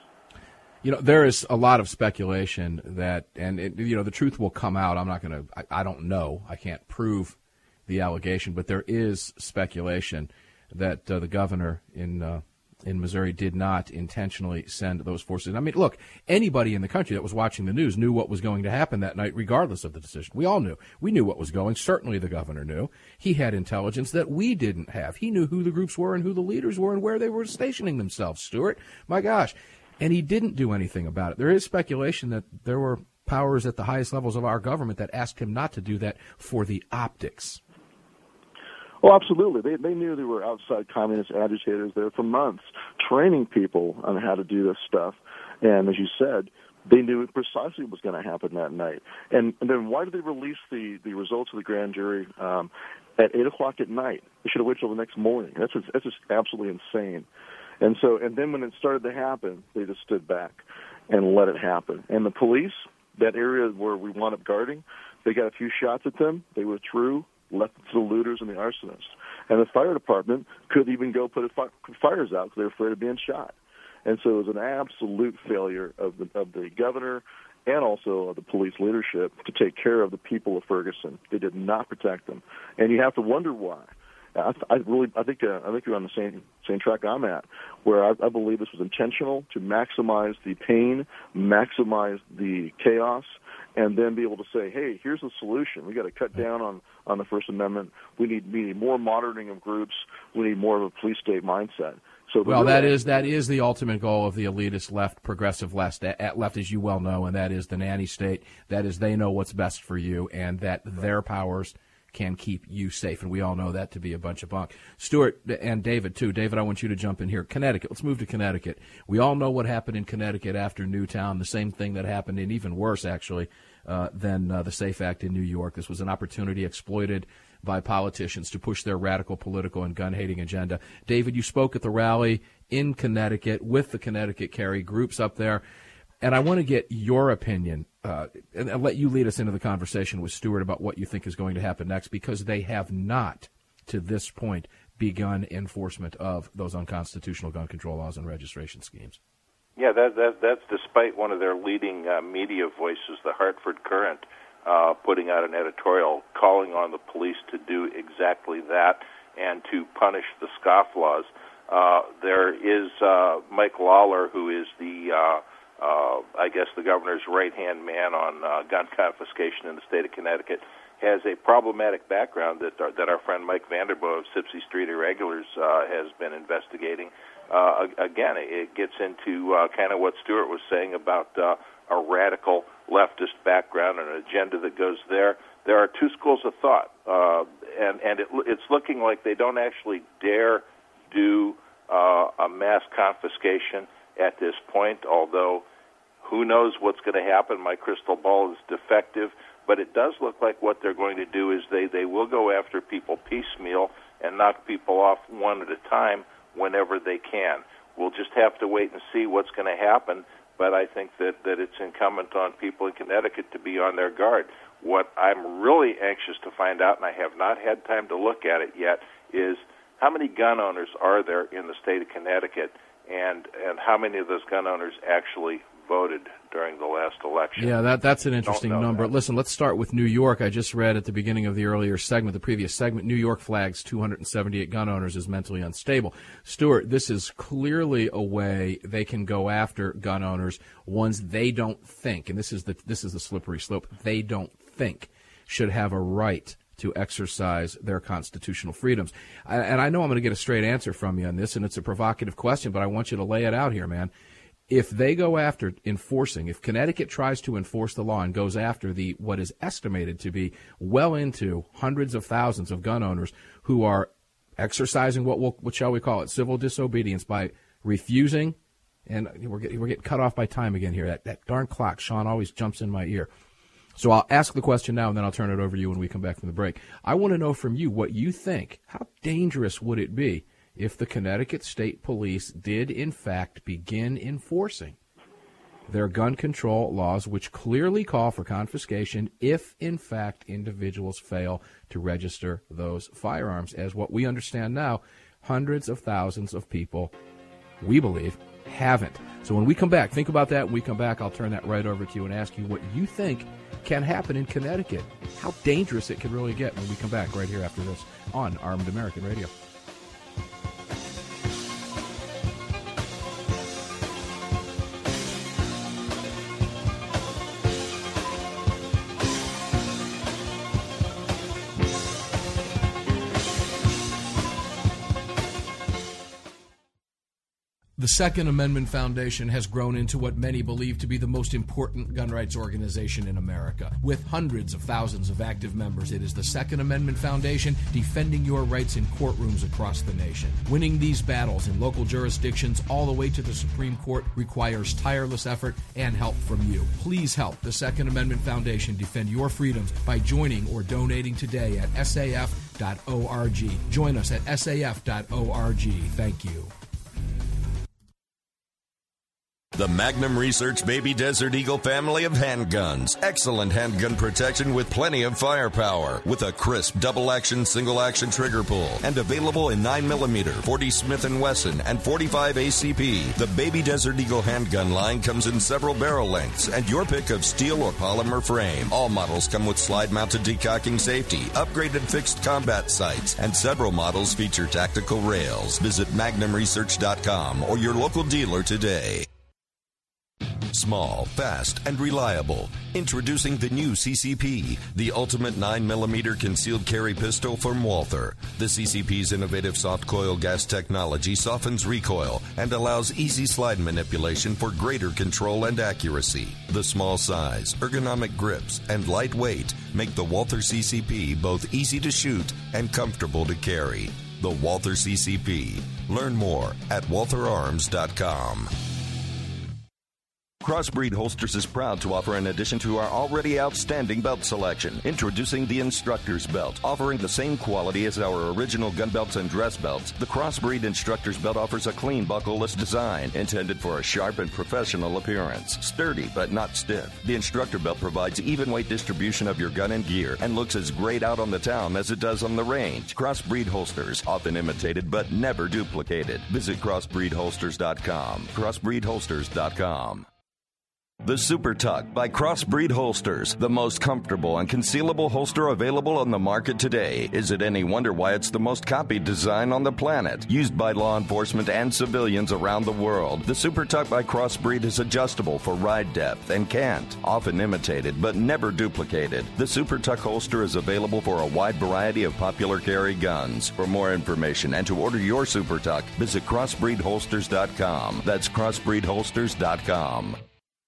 You know, there is a lot of speculation that, and it, you know, the truth will come out. I'm not going to, I don't know. I can't prove the allegation, but there is speculation that uh, the governor in uh, in Missouri did not intentionally send those forces. I mean, look, anybody in the country that was watching the news knew what was going to happen that night, regardless of the decision. We all knew. We knew what was going. Certainly the governor knew. He had intelligence that we didn't have. He knew who the groups were and who the leaders were and where they were stationing themselves, Stuart. My gosh. And he didn't do anything about it. There is speculation that there were powers at the highest levels of our government that asked him not to do that for the optics. Oh, absolutely. They they knew there were outside communist agitators there for months, training people on how to do this stuff. And as you said, they knew precisely what was going to happen that night. And, and then why did they release the, the results of the grand jury um, at eight o'clock at night? They should have waited till the next morning. That's just, that's just absolutely insane. And so, and then when it started to happen, they just stood back and let it happen. And the police, that area where we wound up guarding, they got a few shots at them. They withdrew, left it to the looters and the arsonists. And the fire department could even go put fi- fires out because they were afraid of being shot. And so it was an absolute failure of the, of the governor and also of the police leadership to take care of the people of Ferguson. They did not protect them. And you have to wonder why. I, I really, I think, uh, I think you're on the same same track I'm at, where I, I believe this was intentional to maximize the pain, maximize the chaos, and then be able to say, hey, here's the solution. We got to cut down on, on the First Amendment. We need, we need more monitoring of groups. We need more of a police state mindset. So well, that is that is the ultimate goal of the elitist left, progressive left, at left, as you well know, and that is the nanny state. That is, they know what's best for you, and that their powers can keep you safe, and we all know that to be a bunch of bunk. Stuart and David, too. David, I want you to jump in here. Connecticut. Let's move to Connecticut. We all know what happened in Connecticut after Newtown, the same thing that happened, and even worse, actually, uh, than uh, the SAFE Act in New York. This was an opportunity exploited by politicians to push their radical political and gun-hating agenda. David, you spoke at the rally in Connecticut with the Connecticut Carry groups up there, and I want to get your opinion uh, and, and let you lead us into the conversation with Stuart about what you think is going to happen next, because they have not, to this point, begun enforcement of those unconstitutional gun control laws and registration schemes. Yeah, that, that that's despite one of their leading uh, media voices, the Hartford Courant, uh, putting out an editorial calling on the police to do exactly that. and to punish the scofflaws. Uh, there is uh, Mike Lawler, who is the, uh, uh, I guess, the governor's right-hand man on uh, gun confiscation in the state of Connecticut, has a problematic background that our, that our friend Mike Vanderboe of Sipsey Street Irregulars uh, has been investigating. Uh, again, it gets into uh, kind of what Stuart was saying about uh, a radical leftist background and an agenda that goes there. There are two schools of thought, uh, and, and it, it's looking like they don't actually dare do uh, a mass confiscation at this point, although who knows what's going to happen. My crystal ball is defective, but it does look like what they're going to do is they, they will go after people piecemeal and knock people off one at a time whenever they can. We'll just have to wait and see what's going to happen, but I think that, that it's incumbent on people in Connecticut to be on their guard. What I'm really anxious to find out, and I have not had time to look at it yet, is how many gun owners are there in the state of Connecticut, and, and how many of those gun owners actually voted during the last election? Yeah, that that's an interesting number. That. Listen, let's start with New York. I just read at the beginning of the earlier segment, the previous segment, New York flags two hundred seventy-eight gun owners as mentally unstable. Stuart, this is clearly a way they can go after gun owners, ones they don't think, and this is the this is the slippery slope, they don't think should have a right to exercise their constitutional freedoms. And I know I'm going to get a straight answer from you on this, and it's a provocative question, but I want you to lay it out here, man. If they go after enforcing, if Connecticut tries to enforce the law and goes after the what is estimated to be well into hundreds of thousands of gun owners who are exercising what we'll, what shall we call it, civil disobedience by refusing, and we're getting, we're getting cut off by time again here. That, that darn clock, Sean, always jumps in my ear. So I'll ask the question now, and then I'll turn it over to you when we come back from the break. I want to know from you what you think. How dangerous would it be if the Connecticut State Police did, in fact, begin enforcing their gun control laws, which clearly call for confiscation if, in fact, individuals fail to register those firearms? As what we understand now, hundreds of thousands of people, we believe, haven't. So when we come back, think about that. When we come back, I'll turn that right over to you and ask you what you think can happen in Connecticut, how dangerous it can really get when we come back right here after this on Armed American Radio. The Second Amendment Foundation has grown into what many believe to be the most important gun rights organization in America. With hundreds of thousands of active members, it is the Second Amendment Foundation defending your rights in courtrooms across the nation. Winning these battles in local jurisdictions all the way to the Supreme Court requires tireless effort and help from you. Please help the Second Amendment Foundation defend your freedoms by joining or donating today at S A F dot org. Join us at S A F dot org. Thank you. The Magnum Research Baby Desert Eagle family of handguns. Excellent handgun protection with plenty of firepower. With a crisp double-action, single-action trigger pull. And available in nine millimeter, forty Smith and Wesson, and forty-five A C P. The Baby Desert Eagle handgun line comes in several barrel lengths and your pick of steel or polymer frame. All models come with slide-mounted decocking safety, upgraded fixed combat sights, and several models feature tactical rails. Visit magnum research dot com or your local dealer today. Small, fast, and reliable. Introducing the new C C P, the ultimate nine millimeter concealed carry pistol from Walther. The C C P's innovative soft coil gas technology softens recoil and allows easy slide manipulation for greater control and accuracy. The small size, ergonomic grips, and light weight make the Walther C C P both easy to shoot and comfortable to carry. The Walther C C P. Learn more at walther arms dot com. Crossbreed Holsters is proud to offer an addition to our already outstanding belt selection. Introducing the Instructor's Belt. Offering the same quality as our original gun belts and dress belts, the Crossbreed Instructor's Belt offers a clean buckleless design intended for a sharp and professional appearance. Sturdy but not stiff. The Instructor Belt provides even weight distribution of your gun and gear and looks as great out on the town as it does on the range. Crossbreed Holsters, often imitated but never duplicated. Visit crossbreed holsters dot com. crossbreed holsters dot com. The Super Tuck by Crossbreed Holsters, the most comfortable and concealable holster available on the market today. Is it any wonder why it's the most copied design on the planet? Used by law enforcement and civilians around the world, the Super Tuck by Crossbreed is adjustable for ride depth and cant, often imitated but never duplicated. The Super Tuck holster is available for a wide variety of popular carry guns. For more information and to order your Super Tuck, visit crossbreed holsters dot com. That's crossbreed holsters dot com.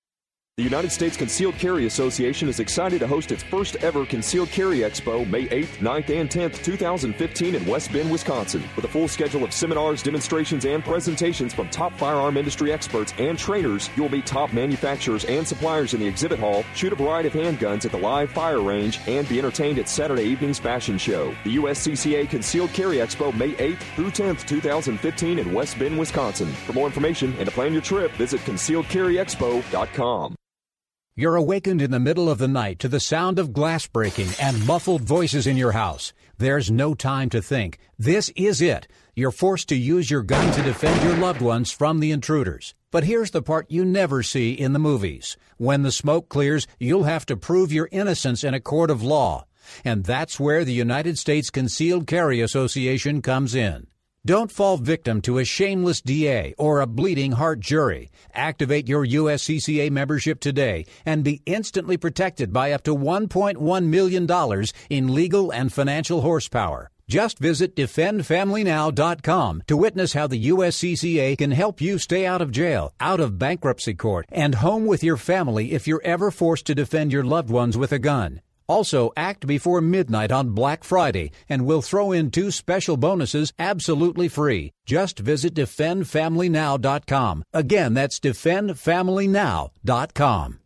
The United States Concealed Carry Association is excited to host its first ever Concealed Carry Expo May eighth, ninth, and tenth, twenty fifteen in West Bend, Wisconsin. With a full schedule of seminars, demonstrations, and presentations from top firearm industry experts and trainers, you will meet top manufacturers and suppliers in the exhibit hall, shoot a variety of handguns at the live fire range, and be entertained at Saturday evening's fashion show. The U S C C A Concealed Carry Expo May eighth through tenth, twenty fifteen in West Bend, Wisconsin. For more information and to plan your trip, visit concealed carry expo dot com. You're awakened in the middle of the night to the sound of glass breaking and muffled voices in your house. There's no time to think. This is it. You're forced to use your gun to defend your loved ones from the intruders. But here's the part you never see in the movies. When the smoke clears, you'll have to prove your innocence in a court of law. And that's where the United States Concealed Carry Association comes in. Don't fall victim to a shameless D A or a bleeding heart jury. Activate your U S C C A membership today and be instantly protected by up to one point one million dollars in legal and financial horsepower. Just visit defend family now dot com to witness how the U S C C A can help you stay out of jail, out of bankruptcy court, and home with your family if you're ever forced to defend your loved ones with a gun. Also, act before midnight on Black Friday, and we'll throw in two special bonuses absolutely free. Just visit defend family now dot com. Again, that's defend family now dot com.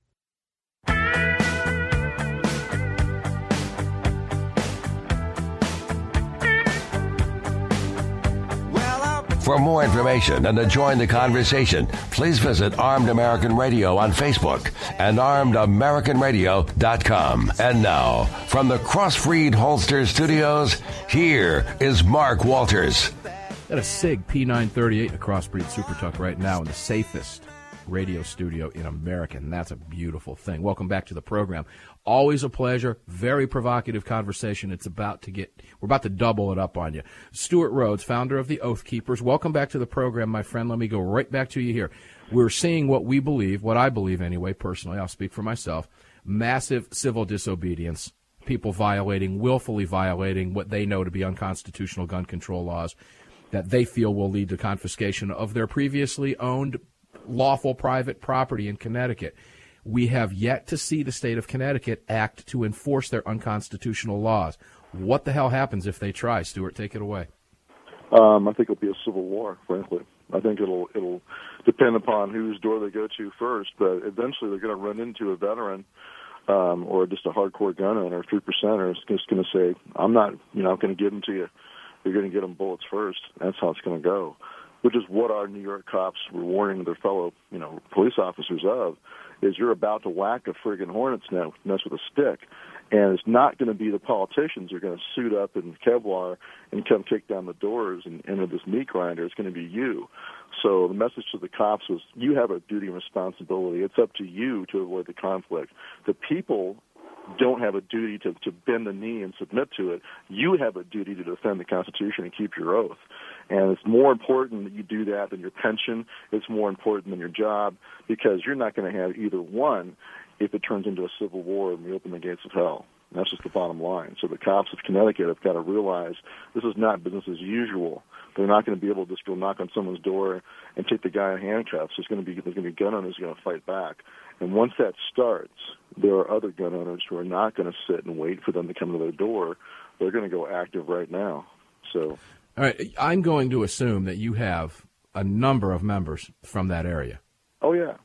For more information and to join the conversation, please visit Armed American Radio on Facebook and armed american radio dot com. And now, from the Crossbreed Holster Studios, here is Mark Walters. Got a SIG P nine thirty-eight in a Crossbreed Super Tuck right now in the safest radio studio in America, and that's a beautiful thing. Welcome back to the program. Always a pleasure. Very provocative conversation. It's about to get, we're about to double it up on you. Stuart Rhodes, founder of the Oath Keepers. Welcome back to the program, my friend. Let me go right back to you here. We're seeing what we believe, what I believe anyway, personally, I'll speak for myself, massive civil disobedience, people violating, willfully violating what they know to be unconstitutional gun control laws that they feel will lead to confiscation of their previously owned lawful private property in Connecticut. We have yet to see the state of Connecticut act to enforce their unconstitutional laws. What the hell happens if they try? Stuart, take it away. Um, I think it'll be a civil war, frankly. I think it'll it'll depend upon whose door they go to first, but eventually they're going to run into a veteran um, or just a hardcore gun owner, three percenter, is just going to say, I'm not, you know, going to give them to you. You're going to get them bullets first. That's how it's going to go, which is what our New York cops were warning their fellow, you know, police officers of, is you're about to whack a friggin' hornet's nest with a stick. And it's not going to be the politicians who are going to suit up in Kevlar and come kick down the doors and enter this meat grinder. It's going to be you. So the message to the cops was, you have a duty and responsibility. It's up to you to avoid the conflict. The people don't have a duty to, to bend the knee and submit to it. You have a duty to defend the Constitution and keep your oath. And it's more important that you do that than your pension. It's more important than your job, because you're not going to have either one if it turns into a civil war and we open the gates of hell. And that's just the bottom line. So the cops of Connecticut have got to realize this is not business as usual. They're not going to be able to just go knock on someone's door and take the guy in handcuffs. There's going to be there's going to be gun owners who are going to fight back. And once that starts, there are other gun owners who are not going to sit and wait for them to come to their door. They're going to go active right now. So, all right, I'm going to assume that you have a number of members from that area. Oh, yeah.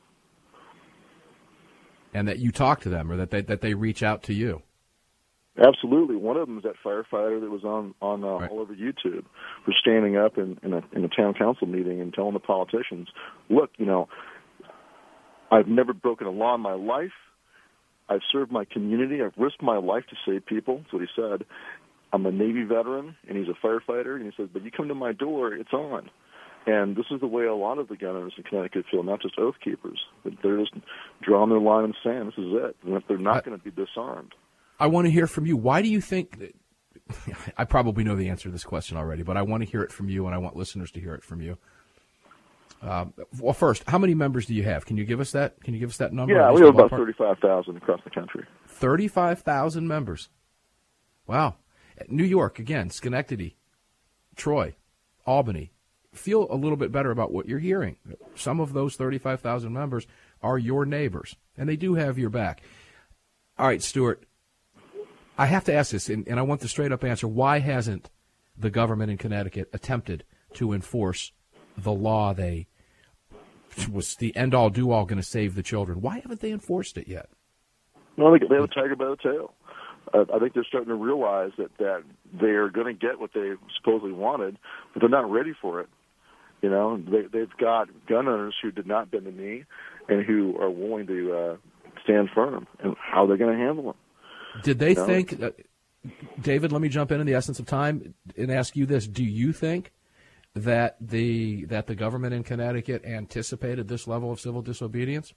And that you talk to them, or that they that they reach out to you. Absolutely. One of them is that firefighter that was on, on uh, right. all over YouTube, who's standing up in, in, a, in a town council meeting and telling the politicians, look, you know, I've never broken a law in my life. I've served my community. I've risked my life to save people. That's what he said. I'm a Navy veteran, and he's a firefighter. And he says, but you come to my door, it's on. And this is the way a lot of the gun owners in Connecticut feel, not just Oath Keepers. They're just drawing their line in the sand. This is it. And if they're not going to be disarmed. I want to hear from you. Why do you think that, I probably know the answer to this question already, but I want to hear it from you, and I want listeners to hear it from you. Um, well, first, how many members do you have? Can you give us that? Can you give us that number? Yeah, we have about thirty-five thousand across the country. thirty-five thousand members. Wow. New York, again, Schenectady, Troy, Albany. Feel a little bit better about what you're hearing. Some of those thirty-five thousand members are your neighbors, and they do have your back. All right, Stuart, I have to ask this, and, and I want the straight-up answer. Why hasn't the government in Connecticut attempted to enforce the law they was the end-all, do-all going to save the children? Why haven't they enforced it yet? Well, they have a tiger by the tail. Uh, I think they're starting to realize that, that they're going to get what they supposedly wanted, but they're not ready for it. You know, they, they've got gun owners who did not bend the knee and who are willing to uh, stand firm. And how are they going to handle them? Did they you know? think, uh, David, let me jump in in the essence of time and ask you this. Do you think that the that the government in Connecticut anticipated this level of civil disobedience?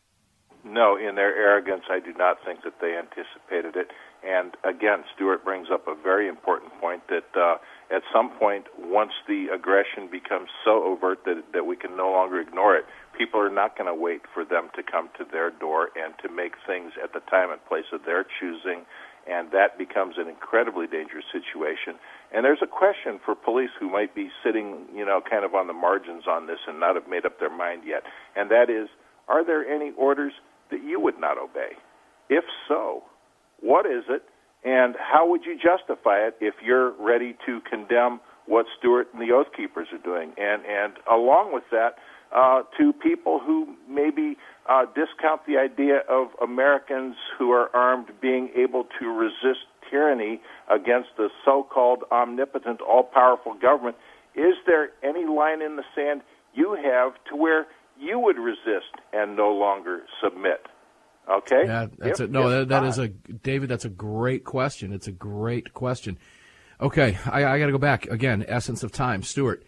No, in their arrogance, I do not think that they anticipated it. And again, Stuart brings up a very important point that uh, at some point, once the aggression becomes so overt that, that we can no longer ignore it, people are not going to wait for them to come to their door and to make things at the time and place of their choosing, and that becomes an incredibly dangerous situation. And there's a question for police who might be sitting, you know, kind of on the margins on this and not have made up their mind yet, and that is, are there any orders that you would not obey? If so, what is it, and how would you justify it if you're ready to condemn what Stuart and the Oath Keepers are doing? And, and along with that, uh, to people who maybe uh, discount the idea of Americans who are armed being able to resist tyranny against the so-called omnipotent, all-powerful government, is there any line in the sand you have to where you would resist and no longer submit? Okay. Yeah, that's if, a, no. That, that not. is a David. That's a great question. It's a great question. Okay, I, I got to go back again. Essence of time, Stuart.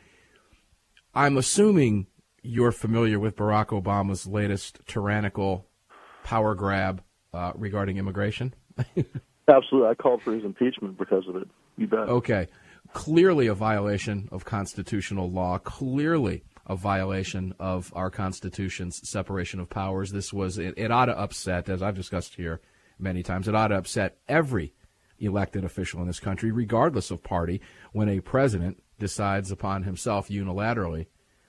I'm assuming you're familiar with Barack Obama's latest tyrannical power grab uh, regarding immigration. Absolutely, I called for his impeachment because of it. You bet. Okay, clearly a violation of constitutional law. Clearly a violation of our Constitution's separation of powers. This was, it, it ought to upset, as I've discussed here many times, it ought to upset every elected official in this country, regardless of party, when a president decides upon himself unilaterally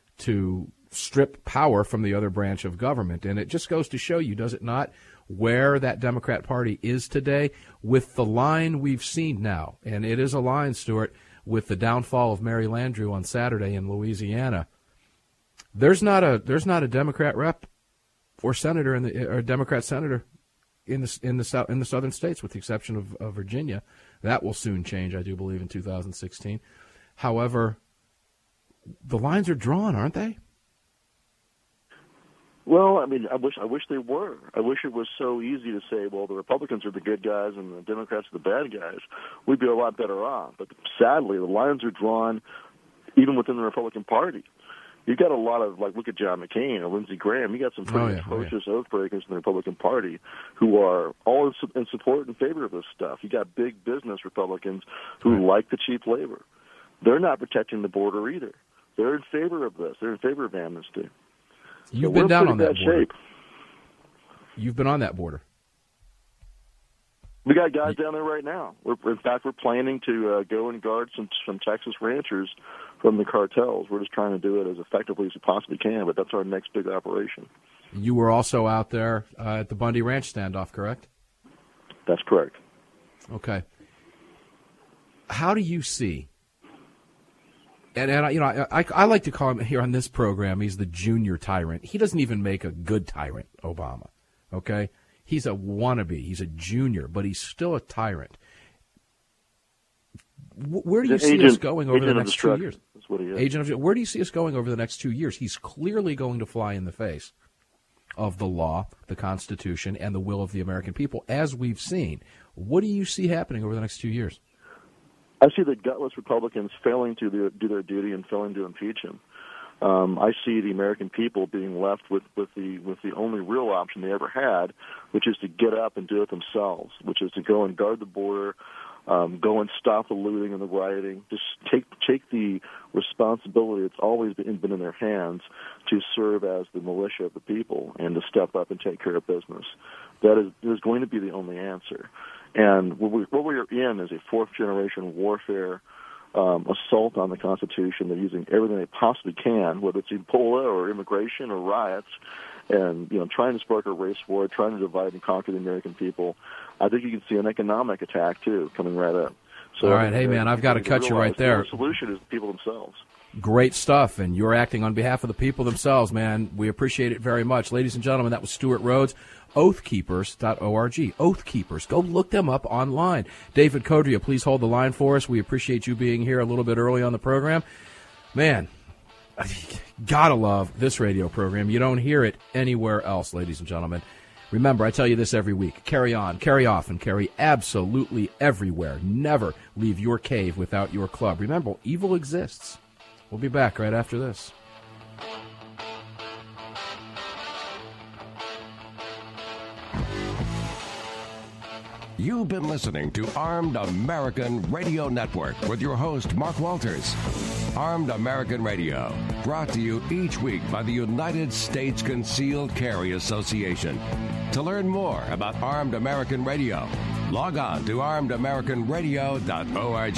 to strip power from the other branch of government. And it just goes to show you, does it not, where that Democrat Party is today with the line we've seen now. And it is a line, Stuart, with the downfall of Mary Landrieu on Saturday in Louisiana. There's not a there's not a Democrat rep or senator in the or a Democrat senator in the in the south in the southern states, with the exception of, of Virginia. That will soon change, I do believe, in two thousand sixteen. However, the lines are drawn, aren't they? Well, I mean, I wish I wish they were. I wish it was so easy to say, well, the Republicans are the good guys and the Democrats are the bad guys. We'd be a lot better off. But sadly, the lines are drawn even within the Republican Party. You got a lot of, like, look at John McCain or Lindsey Graham. You got some pretty oh, yeah, atrocious oh, yeah. oath breakers in the Republican Party who are all in, in support and favor of this stuff. You got big business Republicans who right. like the cheap labor. They're not protecting the border either. They're in favor of this. They're in favor of amnesty. You've so been down on that bad border. Shape. You've been on that border. We got guys down there right now. We're, in fact, we're planning to uh, go and guard some some Texas ranchers from the cartels. We're just trying to do it as effectively as we possibly can, but that's our next big operation. You were also out there uh, at the Bundy Ranch standoff, correct? That's correct. Okay. How do you see, and, and you know, I, I, I like to call him here on this program, he's the junior tyrant. He doesn't even make a good tyrant, Obama, okay? He's a wannabe. He's a junior, but he's still a tyrant. Where do you see us going over the next two years? That's what he is. Agent of, where do you see us going over the next two years? He's clearly going to fly in the face of the law, the Constitution, and the will of the American people, as we've seen. What do you see happening over the next two years? I see the gutless Republicans failing to do their duty and failing to impeach him. um, I see the American people being left with, with the with the only real option they ever had, which is to get up and do it themselves, which is to go and guard the border, um, go and stop the looting and the rioting, just take take the responsibility that's always been, been in their hands to serve as the militia of the people and to step up and take care of business. That is, is going to be the only answer. And what, we, what we're in is a fourth-generation warfare um, assault on the Constitution. They're using everything they possibly can, whether it's Ebola or immigration or riots, and you know, trying to spark a race war, trying to divide and conquer the American people. I think you can see an economic attack, too, coming right up. So, all right, hey, man, I've got to cut you right there. The solution is the people themselves. Great stuff, and you're acting on behalf of the people themselves, man. We appreciate it very much. Ladies and gentlemen, that was Stuart Rhodes, oath keepers dot org. Oath Keepers. Go look them up online. David Codrea, please hold the line for us. We appreciate you being here a little bit early on the program. Man, gotta love this radio program. You don't hear it anywhere else, ladies and gentlemen. Remember, I tell you this every week. Carry on, carry off, and carry absolutely everywhere. Never leave your cave without your club. Remember, evil exists. We'll be back right after this. You've been listening to Armed American Radio Network with your host, Mark Walters. Armed American Radio, brought to you each week by the United States Concealed Carry Association. To learn more about Armed American Radio, log on to armed american radio dot org.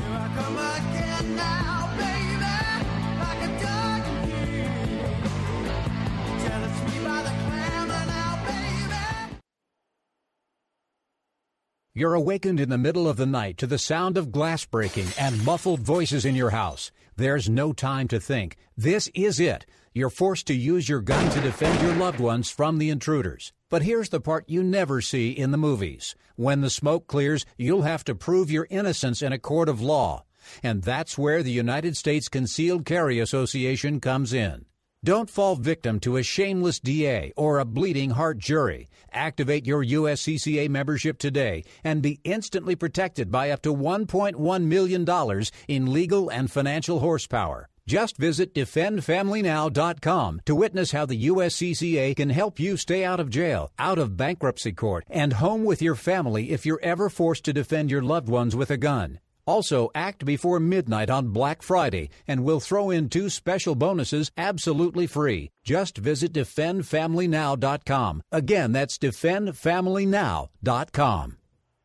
You're awakened in the middle of the night to the sound of glass breaking and muffled voices in your house. There's no time to think. This is it. You're forced to use your gun to defend your loved ones from the intruders. But here's the part you never see in the movies. When the smoke clears, you'll have to prove your innocence in a court of law. And that's where the United States Concealed Carry Association comes in. Don't fall victim to a shameless D A or a bleeding heart jury. Activate your U S C C A membership today and be instantly protected by up to one point one million dollars in legal and financial horsepower. Just visit defend family now dot com to witness how the U S C C A can help you stay out of jail, out of bankruptcy court, and home with your family if you're ever forced to defend your loved ones with a gun. Also, act before midnight on Black Friday, and we'll throw in two special bonuses absolutely free. Just visit defend family now dot com. Again, that's defend family now dot com.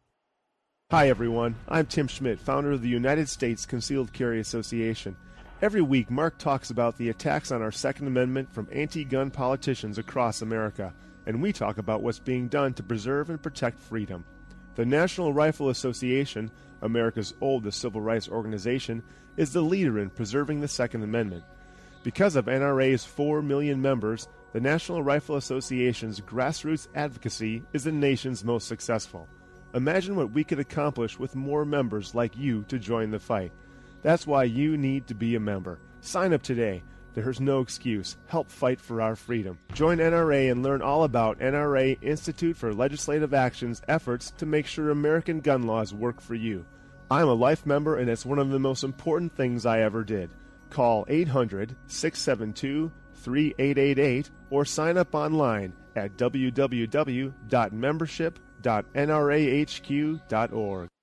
Hi, everyone. I'm Tim Schmidt, founder of the United States Concealed Carry Association. Every week, Mark talks about the attacks on our Second Amendment from anti-gun politicians across America, and we talk about what's being done to preserve and protect freedom. The National Rifle Association, America's oldest civil rights organization, is the leader in preserving the Second Amendment. Because of N R A's four million members, the National Rifle Association's grassroots advocacy is the nation's most successful. Imagine what we could accomplish with more members like you to join the fight. That's why you need to be a member. Sign up today. There's no excuse. Help fight for our freedom. Join N R A and learn all about N R A Institute for Legislative Action's efforts to make sure American gun laws work for you. I'm a life member, and it's one of the most important things I ever did. Call eight hundred, six seven two, three eight eight eight or sign up online at w w w dot membership dot n r a h q dot org.